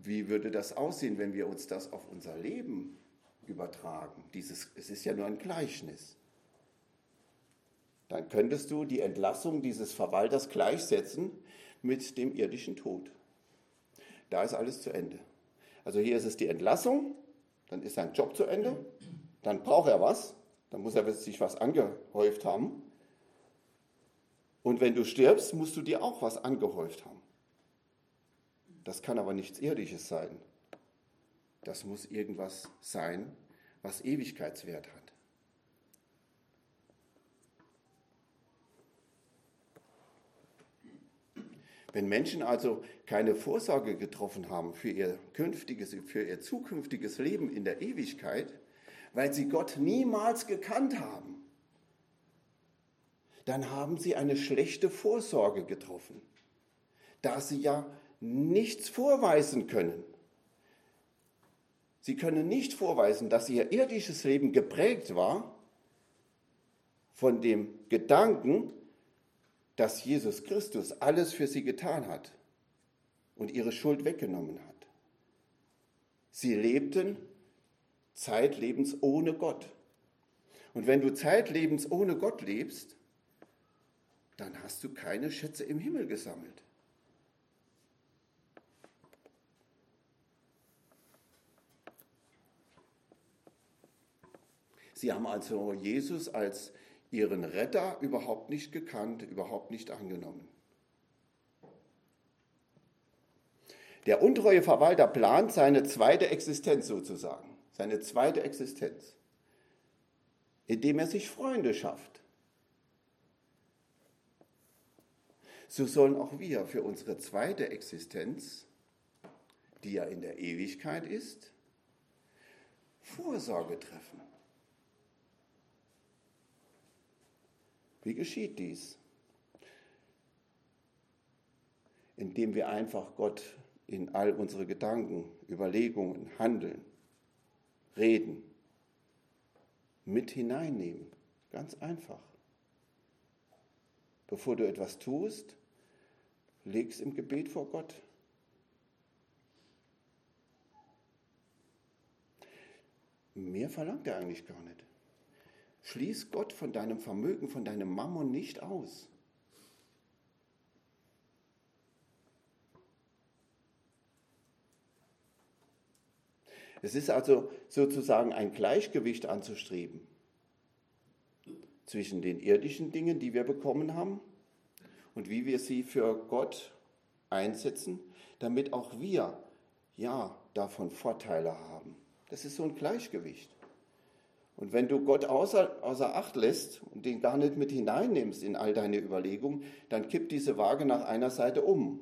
wie würde das aussehen, wenn wir uns das auf unser Leben übertragen? Dieses, es ist ja nur ein Gleichnis. Dann könntest du die Entlassung dieses Verwalters gleichsetzen mit dem irdischen Tod. Da ist alles zu Ende. Also hier ist es die Entlassung, dann ist sein Job zu Ende, dann braucht er was, dann muss er sich was angehäuft haben. Und wenn du stirbst, musst du dir auch was angehäuft haben. Das kann aber nichts Irdisches sein. Das muss irgendwas sein, was Ewigkeitswert hat. Wenn Menschen also keine Vorsorge getroffen haben für ihr künftiges, für ihr zukünftiges Leben in der Ewigkeit, weil sie Gott niemals gekannt haben, dann haben sie eine schlechte Vorsorge getroffen, da sie ja nichts vorweisen können. Sie können nicht vorweisen, dass ihr irdisches Leben geprägt war von dem Gedanken, dass Jesus Christus alles für sie getan hat und ihre Schuld weggenommen hat. Sie lebten zeitlebens ohne Gott. Und wenn du zeitlebens ohne Gott lebst, dann hast du keine Schätze im Himmel gesammelt. Sie haben also Jesus als ihren Retter überhaupt nicht gekannt, überhaupt nicht angenommen. Der untreue Verwalter plant seine zweite Existenz sozusagen, seine zweite Existenz, indem er sich Freunde schafft. So sollen auch wir für unsere zweite Existenz, die ja in der Ewigkeit ist, Vorsorge treffen. Wie geschieht dies? Indem wir einfach Gott in all unsere Gedanken, Überlegungen, Handeln, Reden mit hineinnehmen. Ganz einfach. Bevor du etwas tust, leg's im Gebet vor Gott. Mehr verlangt er eigentlich gar nicht. Schließ Gott von deinem Vermögen, von deinem Mammon nicht aus. Es ist also sozusagen ein Gleichgewicht anzustreben zwischen den irdischen Dingen, die wir bekommen haben, und wie wir sie für Gott einsetzen, damit auch wir ja davon Vorteile haben. Das ist so ein Gleichgewicht. Und wenn du Gott außer, außer Acht lässt und den gar nicht mit hineinnimmst in all deine Überlegungen, dann kippt diese Waage nach einer Seite um.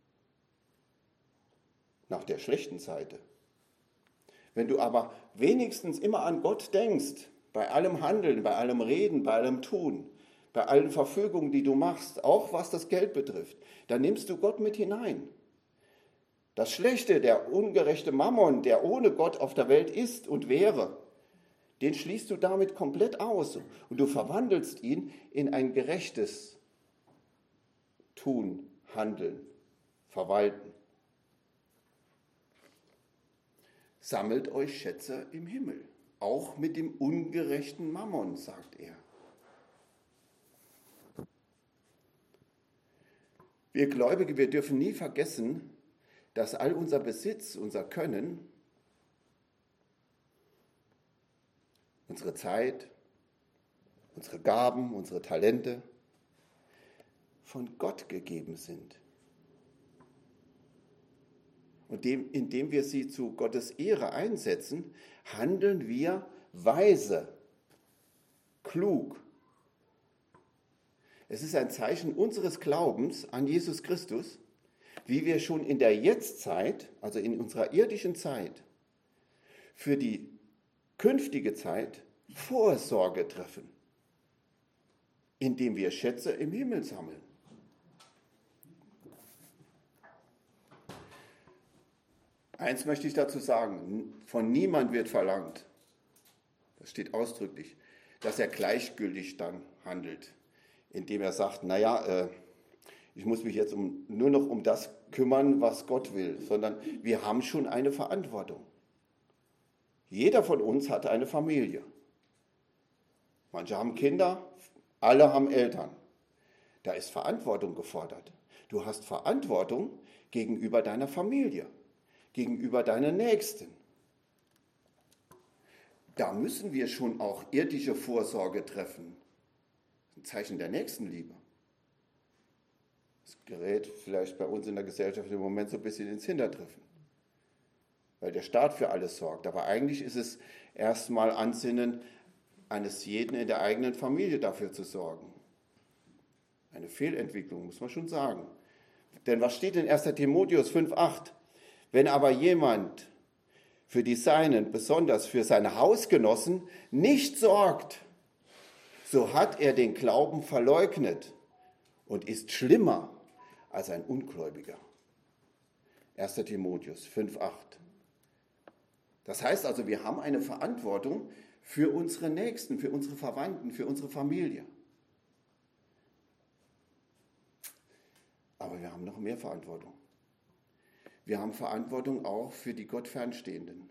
Nach der schlechten Seite. Wenn du aber wenigstens immer an Gott denkst, bei allem Handeln, bei allem Reden, bei allem Tun, bei allen Verfügungen, die du machst, auch was das Geld betrifft, dann nimmst du Gott mit hinein. Das Schlechte, der ungerechte Mammon, der ohne Gott auf der Welt ist und wäre, den schließt du damit komplett aus und du verwandelst ihn in ein gerechtes Tun, Handeln, Verwalten. Sammelt euch Schätze im Himmel, auch mit dem ungerechten Mammon, sagt er. Wir Gläubige, wir dürfen nie vergessen, dass all unser Besitz, unser Können, unsere Zeit, unsere Gaben, unsere Talente von Gott gegeben sind. Und dem, indem wir sie zu Gottes Ehre einsetzen, handeln wir weise, klug. Es ist ein Zeichen unseres Glaubens an Jesus Christus, wie wir schon in der Jetztzeit, also in unserer irdischen Zeit, für die künftige Zeit Vorsorge treffen, indem wir Schätze im Himmel sammeln. Eins möchte ich dazu sagen, von niemand wird verlangt, das steht ausdrücklich, dass er gleichgültig dann handelt, indem er sagt, naja, äh, ich muss mich jetzt um, nur noch um das kümmern, was Gott will, sondern wir haben schon eine Verantwortung. Jeder von uns hat eine Familie. Manche haben Kinder, alle haben Eltern. Da ist Verantwortung gefordert. Du hast Verantwortung gegenüber deiner Familie, gegenüber deinen Nächsten. Da müssen wir schon auch irdische Vorsorge treffen. Ein Zeichen der Nächstenliebe. Das gerät vielleicht bei uns in der Gesellschaft im Moment so ein bisschen ins Hintertreffen, weil der Staat für alles sorgt. Aber eigentlich ist es erstmal Ansinnen eines jeden in der eigenen Familie dafür zu sorgen. Eine Fehlentwicklung, muss man schon sagen. Denn was steht in erster Timotheus fünf acht? Wenn aber jemand für die Seinen, besonders für seine Hausgenossen, nicht sorgt, so hat er den Glauben verleugnet und ist schlimmer als ein Ungläubiger. erster Timotheus fünf acht. Das heißt also, wir haben eine Verantwortung für unsere Nächsten, für unsere Verwandten, für unsere Familie. Aber wir haben noch mehr Verantwortung. Wir haben Verantwortung auch für die Gott Fernstehenden,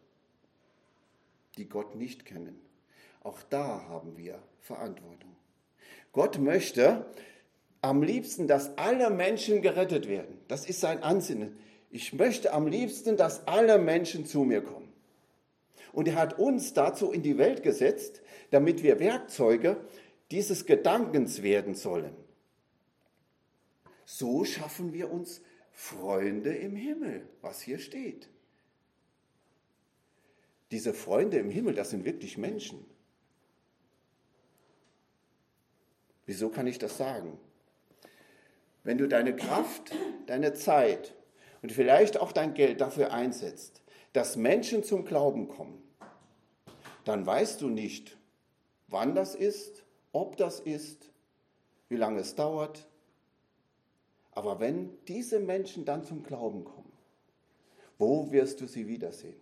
die Gott nicht kennen. Auch da haben wir Verantwortung. Gott möchte am liebsten, dass alle Menschen gerettet werden. Das ist sein Ansinnen. Ich möchte am liebsten, dass alle Menschen zu mir kommen. Und er hat uns dazu in die Welt gesetzt, damit wir Werkzeuge dieses Gedankens werden sollen. So schaffen wir uns Freunde im Himmel, was hier steht. Diese Freunde im Himmel, das sind wirklich Menschen. Wieso kann ich das sagen? Wenn du deine Kraft, deine Zeit und vielleicht auch dein Geld dafür einsetzt, dass Menschen zum Glauben kommen, dann weißt du nicht, wann das ist, ob das ist, wie lange es dauert. Aber wenn diese Menschen dann zum Glauben kommen, wo wirst du sie wiedersehen?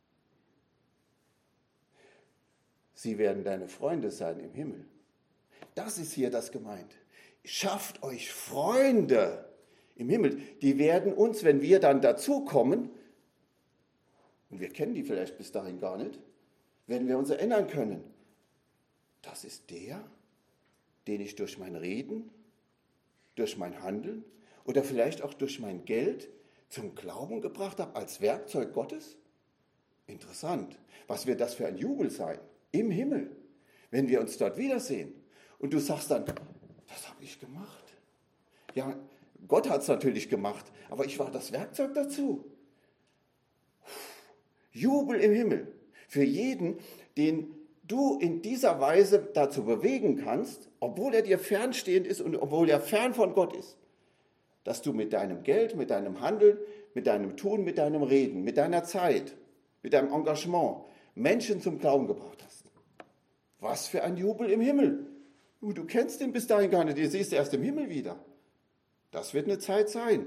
Sie werden deine Freunde sein im Himmel. Das ist hier das gemeint. Schafft euch Freunde im Himmel. Die werden uns, wenn wir dann dazukommen, und wir kennen die vielleicht bis dahin gar nicht, werden wir uns erinnern können. Das ist der, den ich durch mein Reden, durch mein Handeln oder vielleicht auch durch mein Geld zum Glauben gebracht habe, als Werkzeug Gottes? Interessant. Was wird das für ein Jubel sein im Himmel, wenn wir uns dort wiedersehen? Und du sagst dann, das habe ich gemacht. Ja, Gott hat es natürlich gemacht, aber ich war das Werkzeug dazu. Jubel im Himmel für jeden, den du in dieser Weise dazu bewegen kannst, obwohl er dir fernstehend ist und obwohl er fern von Gott ist, dass du mit deinem Geld, mit deinem Handeln, mit deinem Tun, mit deinem Reden, mit deiner Zeit, mit deinem Engagement Menschen zum Glauben gebracht hast. Was für ein Jubel im Himmel. Du kennst ihn bis dahin gar nicht, den siehst du erst im Himmel wieder. Das wird eine Zeit sein.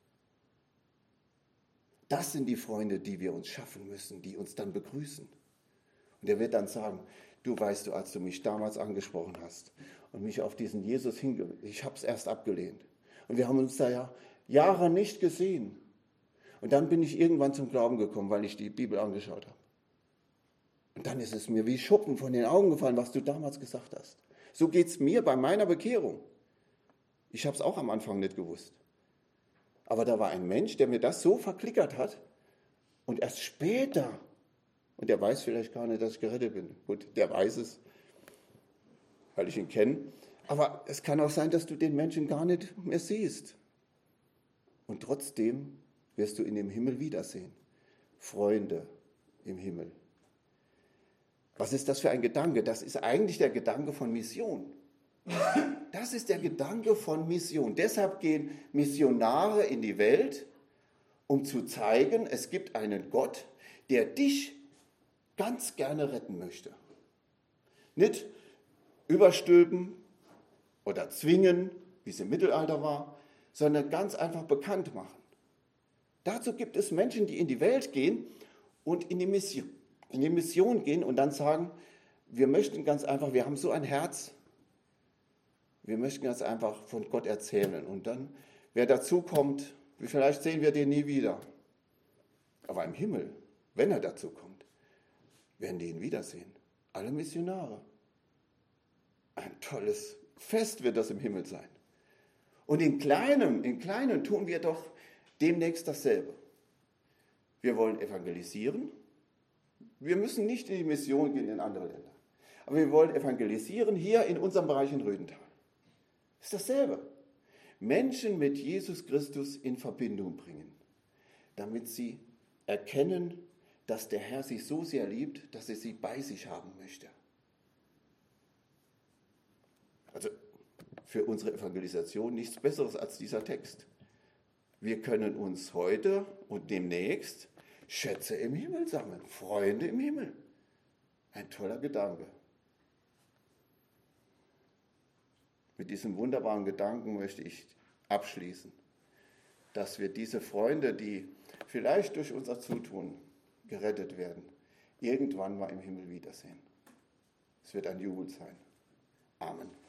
Das sind die Freunde, die wir uns schaffen müssen, die uns dann begrüßen. Und er wird dann sagen, du weißt du, als du mich damals angesprochen hast und mich auf diesen Jesus hingewiesen, ich habe es erst abgelehnt. Und wir haben uns da ja Jahre nicht gesehen. Und dann bin ich irgendwann zum Glauben gekommen, weil ich die Bibel angeschaut habe. Und dann ist es mir wie Schuppen von den Augen gefallen, was du damals gesagt hast. So geht es mir bei meiner Bekehrung. Ich habe es auch am Anfang nicht gewusst. Aber da war ein Mensch, der mir das so verklickert hat und erst später, und der weiß vielleicht gar nicht, dass ich gerettet bin. Gut, der weiß es, weil ich ihn kenne. Aber es kann auch sein, dass du den Menschen gar nicht mehr siehst. Und trotzdem wirst du ihn im Himmel wiedersehen. Freunde im Himmel. Was ist das für ein Gedanke? Das ist eigentlich der Gedanke von Mission. Das ist der Gedanke von Mission. Deshalb gehen Missionare in die Welt, um zu zeigen, es gibt einen Gott, der dich ganz gerne retten möchte. Nicht überstülpen oder zwingen, wie es im Mittelalter war, sondern ganz einfach bekannt machen. Dazu gibt es Menschen, die in die Welt gehen und in die Mission, in die Mission gehen und dann sagen, wir möchten ganz einfach, wir haben so ein Herz, wir möchten ganz einfach von Gott erzählen. Und dann, wer dazu kommt, Vielleicht sehen wir den nie wieder. Aber im Himmel, wenn er dazu kommt, werden die ihn wiedersehen. Alle Missionare. Ein tolles Fest wird das im Himmel sein. Und in Kleinem, in Kleinem tun wir doch demnächst dasselbe. Wir wollen evangelisieren. Wir müssen nicht in die Mission gehen in andere Länder. Aber wir wollen evangelisieren hier in unserem Bereich in Rödental. Das ist dasselbe. Menschen mit Jesus Christus in Verbindung bringen, damit sie erkennen, dass der Herr sie so sehr liebt, dass er sie bei sich haben möchte. Also für unsere Evangelisation nichts Besseres als dieser Text. Wir können uns heute und demnächst Schätze im Himmel sammeln, Freunde im Himmel. Ein toller Gedanke. Mit diesem wunderbaren Gedanken möchte ich abschließen, dass wir diese Freunde, die vielleicht durch unser Zutun gerettet werden, irgendwann mal im Himmel wiedersehen. Es wird ein Jubel sein. Amen.